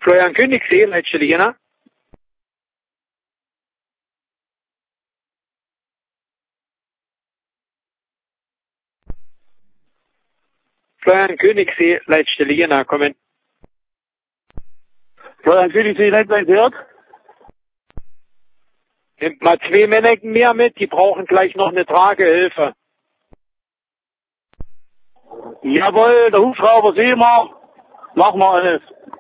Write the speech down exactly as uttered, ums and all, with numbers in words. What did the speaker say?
Florian Königssee, letzte Liga. Florian Königssee, letzte Liga, kommen. Florian Königssee, nicht mehr gehört. Nimmt mal zwei Männer mehr mit, die brauchen gleich noch eine Tragehilfe. Jawohl, der Hubschrauber sehen wir. Machen wir alles.